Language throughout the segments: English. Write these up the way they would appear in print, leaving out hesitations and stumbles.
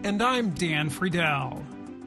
And I'm Dan Friedel.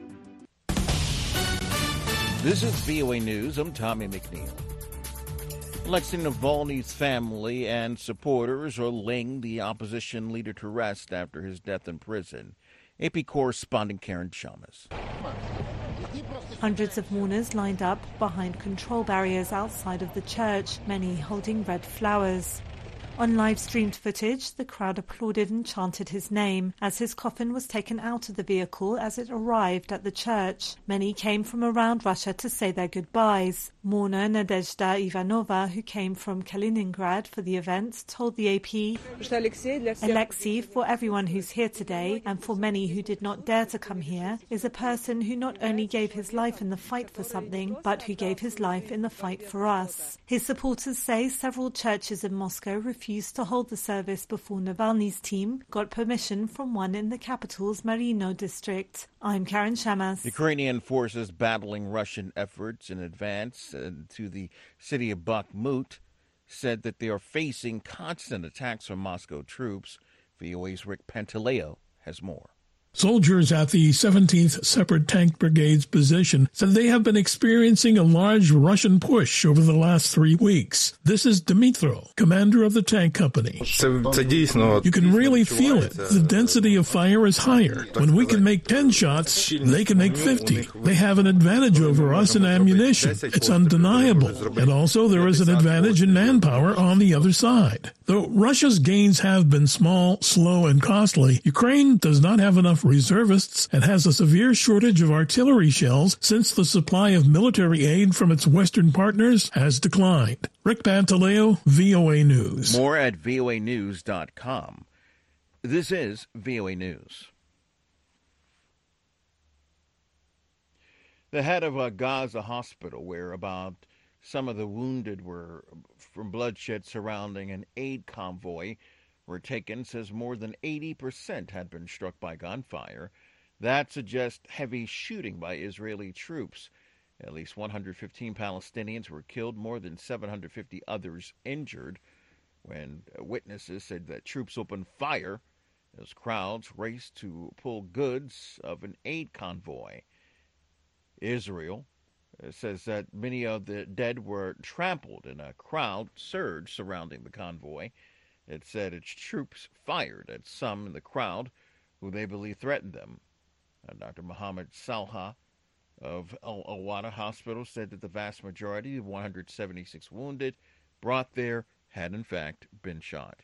This is VOA News. I'm Tommy McNeil. Alexei Navalny's family and supporters are laying the opposition leader to rest after his death in prison. AP correspondent Karen Chalmers. Hundreds of mourners lined up behind control barriers outside of the church, many holding red flowers. On live-streamed footage, the crowd applauded and chanted his name as his coffin was taken out of the vehicle as it arrived at the church. Many came from around Russia to say their goodbyes. Mourner Nadezhda Ivanova, who came from Kaliningrad for the event, told the AP, Alexei, for everyone who's here today, and for many who did not dare to come here, is a person who not only gave his life in the fight for something, but who gave his life in the fight for us. His supporters say several churches in Moscow refused to hold the service before Navalny's team got permission from one in the capital's Marino district. I'm Karen Shamas. Ukrainian forces battling Russian efforts in advance to the city of Bakhmut said that they are facing constant attacks from Moscow troops. VOA's Rick Pantaleo has more. Soldiers at the 17th Separate Tank Brigade's position said they have been experiencing a large Russian push over the last 3 weeks. This is Dmitro, commander of the tank company. You can really feel it. The density of fire is higher. When we can make 10 shots, they can make 50. They have an advantage over us in ammunition. It's undeniable. And also there is an advantage in manpower on the other side. Though Russia's gains have been small, slow, and costly, Ukraine does not have enough reservists and has a severe shortage of artillery shells since the supply of military aid from its Western partners has declined. Rick Pantaleo, VOA News. More at voanews.com. This is VOA News. The head of a Gaza hospital, where about some of the wounded were from bloodshed surrounding an aid convoy were taken, says more than 80% had been struck by gunfire. That suggests heavy shooting by Israeli troops. At least 115 Palestinians were killed, more than 750 others injured, when witnesses said that troops opened fire as crowds raced to pull goods of an aid convoy. Israel says that many of the dead were trampled in a crowd surge surrounding the convoy. It said its troops fired at some in the crowd who they believe threatened them. Dr. Mohammed Salha of Al-Awada Hospital said that the vast majority of 176 wounded brought there had in fact been shot.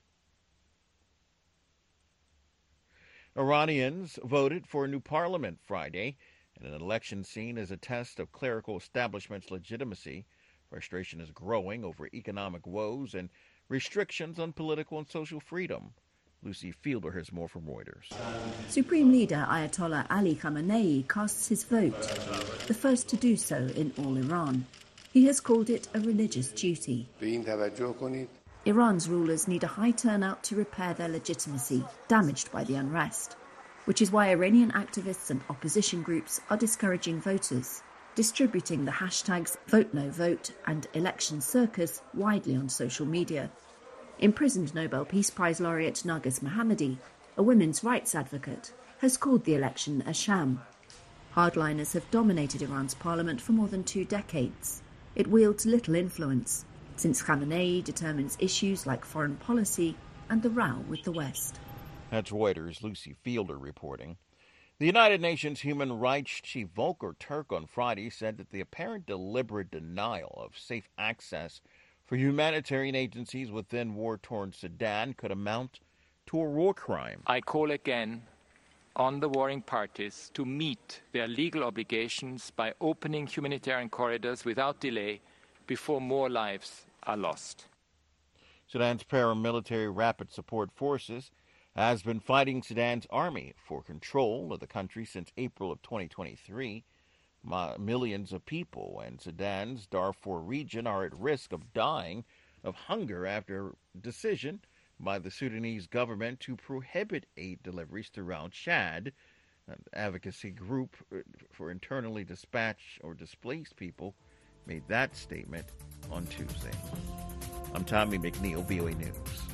Iranians voted for a new parliament Friday, and an election seen as a test of clerical establishment's legitimacy. Frustration is growing over economic woes and restrictions on political and social freedom. Lucy Fielder has more from Reuters. Supreme Leader Ayatollah Ali Khamenei casts his vote, the first to do so in all Iran. He has called it a religious duty. Iran's rulers need a high turnout to repair their legitimacy, damaged by the unrest, which is why Iranian activists and opposition groups are discouraging voters, distributing the hashtags #VoteNoVote and Election Circus widely on social media. Imprisoned Nobel Peace Prize laureate Narges Mohammadi, a women's rights advocate, has called the election a sham. Hardliners have dominated Iran's parliament for more than 2 decades. It wields little influence, since Khamenei determines issues like foreign policy and the row with the West. That's Reuters' Lucy Fielder reporting. The United Nations Human Rights Chief Volker Turk on Friday said that the apparent deliberate denial of safe access for humanitarian agencies within war-torn Sudan could amount to a war crime. I call again on the warring parties to meet their legal obligations by opening humanitarian corridors without delay before more lives are lost. Sudan's paramilitary Rapid Support Forces has been fighting Sudan's army for control of the country since April of 2023. Millions of people in Sudan's Darfur region are at risk of dying of hunger after a decision by the Sudanese government to prohibit aid deliveries throughout Chad. An advocacy group for internally dispatched or displaced people made that statement on Tuesday. I'm Tommy McNeil, VOA News.